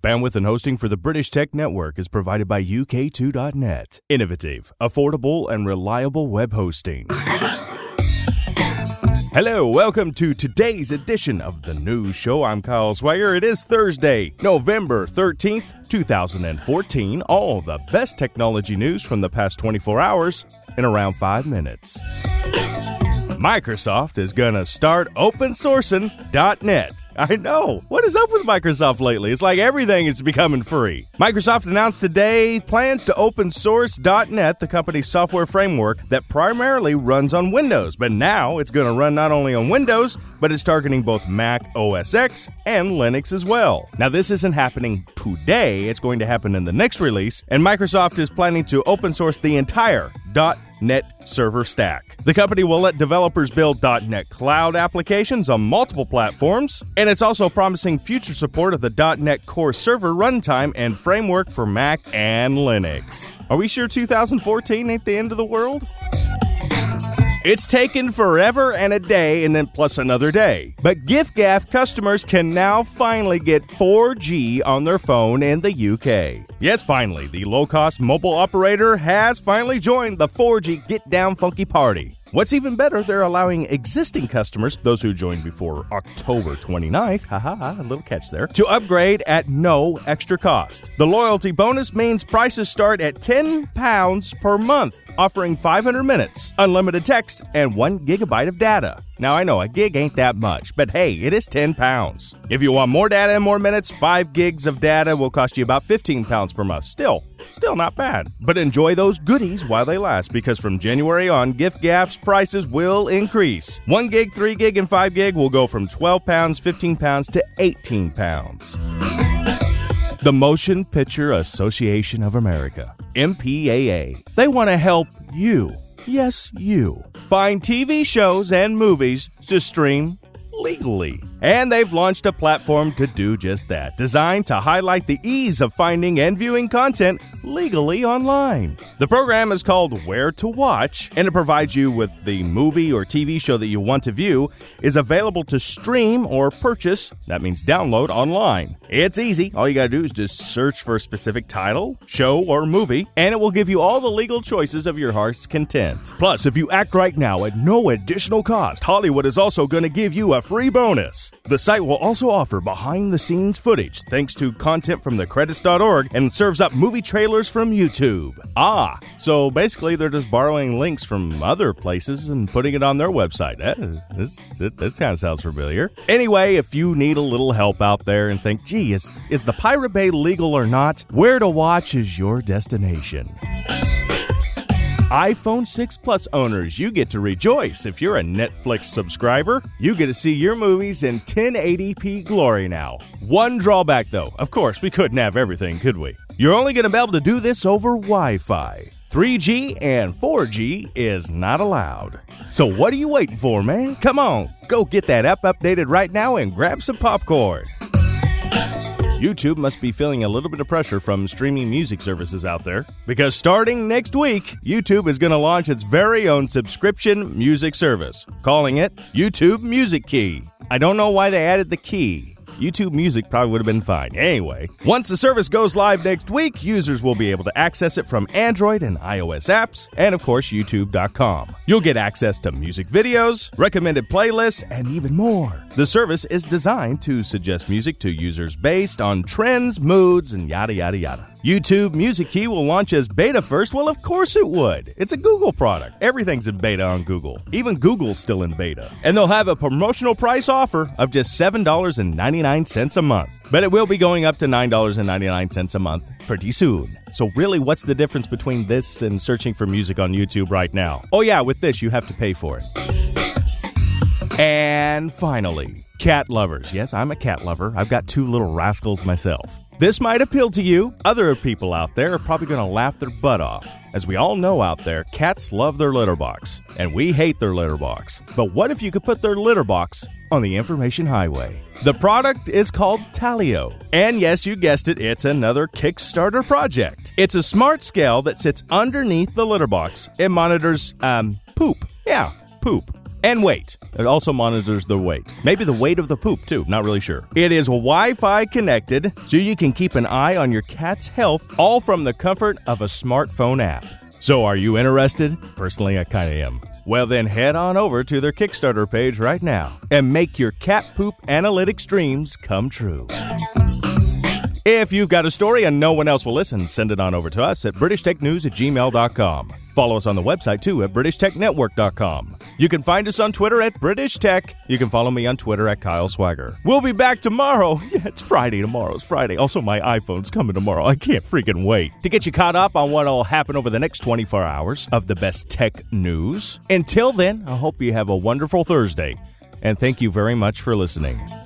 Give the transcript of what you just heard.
Bandwidth and hosting for the British Tech Network is provided by UK2.net. Innovative, affordable, and reliable web hosting. Hello, welcome to today's edition of the news show. I'm Kyle Swagger. It is Thursday, November 13th, 2014. All the best technology news from the past 24 hours in around 5 minutes. Microsoft is going to start open sourcing .NET. I know. What is up with Microsoft lately? It's like everything is becoming free. Microsoft announced today plans to open source .NET, the company's software framework that primarily runs on Windows. But now it's going to run not only on Windows, but it's targeting both Mac OS X and Linux as well. Now, this isn't happening today. It's going to happen in the next release, and Microsoft is planning to open source the entire .NET server stack. The company will let developers build .NET Cloud applications on multiple platforms, and it's also promising future support of the .NET Core server runtime and framework for Mac and Linux. Are we sure 2014 ain't the end of the world? It's taken forever and a day and then plus another day. But giffgaff customers can now finally get 4G on their phone in the UK. Yes, finally, the low-cost mobile operator has finally joined the 4G Get Down Funky party. What's even better, they're allowing existing customers, those who joined before October 29th, a little catch there, to upgrade at no extra cost. The loyalty bonus means prices start at £10 per month, offering 500 minutes, unlimited text, and 1 gigabyte of data. Now, I know a gig ain't that much, but hey, it is £10. If you want more data and more minutes, 5 gigs of data will cost you about £15 per month. Still not bad. But enjoy those goodies while they last, because from January on, giffgaff's prices will increase. 1 gig, 3 gig, and 5 gig will go from £12, £15 to £18. The Motion Picture Association of America, MPAA. They want to help you. Yes, you. Find TV shows and movies to stream legally. And they've launched a platform to do just that, designed to highlight the ease of finding and viewing content legally online. The program is called Where to Watch, and it provides you with the movie or TV show that you want to view is available to stream or purchase, that means download, online. It's easy. All you gotta do is just search for a specific title, show, or movie, and it will give you all the legal choices of your heart's content. Plus, if you act right now at no additional cost, Hollywood is also going to give you a free bonus. The site will also offer behind-the-scenes footage thanks to content from thecredits.org and serves up movie trailers from YouTube. So basically they're just borrowing links from other places and putting it on their website. That kind of sounds familiar. Anyway, if you need a little help out there and think, gee, is the Pirate Bay legal or not? Where to Watch is your destination. iPhone 6 Plus owners, you get to rejoice. If you're a Netflix subscriber, you get to see your movies in 1080p glory now. One drawback, though. Of course, we couldn't have everything, could we? You're only going to be able to do this over Wi-Fi. 3G and 4G is not allowed. So what are you waiting for, man? Come on, go get that app updated right now and grab some popcorn. YouTube must be feeling a little bit of pressure from streaming music services out there, because starting next week, YouTube is going to launch its very own subscription music service, calling it YouTube Music Key. I don't know why they added the key. YouTube Music probably would have been fine. Anyway, once the service goes live next week, users will be able to access it from Android and iOS apps, and of course, YouTube.com. You'll get access to music videos, recommended playlists, and even more. The service is designed to suggest music to users based on trends, moods, and yada yada yada. YouTube Music Key will launch as beta first. Well, of course it would. It's a Google product. Everything's in beta on Google. Even Google's still in beta. And they'll have a promotional price offer of just $7.99 a month. But it will be going up to $9.99 a month pretty soon. So really, what's the difference between this and searching for music on YouTube right now? Oh yeah, with this, you have to pay for it. And finally, cat lovers. Yes, I'm a cat lover. I've got 2 little rascals myself. This might appeal to you. Other people out there are probably going to laugh their butt off. As we all know out there, cats love their litter box, and we hate their litter box. But what if you could put their litter box on the information highway? The product is called Talio. And yes, you guessed it, it's another Kickstarter project. It's a smart scale that sits underneath the litter box. It monitors, poop. Yeah, poop. And weight. It also monitors the weight. Maybe the weight of the poop, too. Not really sure. It is Wi-Fi connected, so you can keep an eye on your cat's health, all from the comfort of a smartphone app. So are you interested? Personally, I kind of am. Well, then head on over to their Kickstarter page right now and make your cat poop analytics dreams come true. If you've got a story and no one else will listen, send it on over to us at BritishTechNews@gmail.com. Follow us on the website, too, at BritishTechNetwork.com. You can find us on Twitter at British Tech. You can follow me on Twitter at Kyle Swagger. We'll be back tomorrow. Yeah, it's Friday tomorrow. It's Friday. Also, my iPhone's coming tomorrow. I can't freaking wait to get you caught up on what'll happen over the next 24 hours of the best tech news. Until then, I hope you have a wonderful Thursday, and thank you very much for listening.